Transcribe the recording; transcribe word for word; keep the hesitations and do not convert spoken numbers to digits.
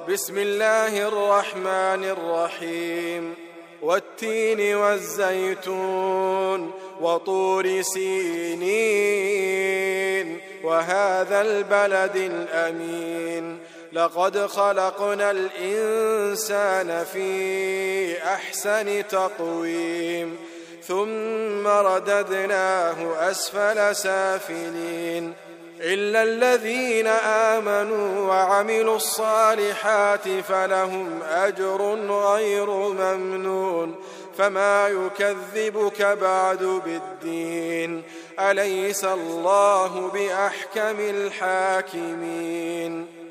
بسم الله الرحمن الرحيم والتين والزيتون وطور سينين وهذا البلد الأمين لقد خلقنا الإنسان في أحسن تقويم ثم رددناه أسفل سافلين إلا الذين آمنوا وعملوا الصالحات فلهم أجر غير ممنون فما يكذبك بعد بالدين أليس الله بأحكم الحاكمين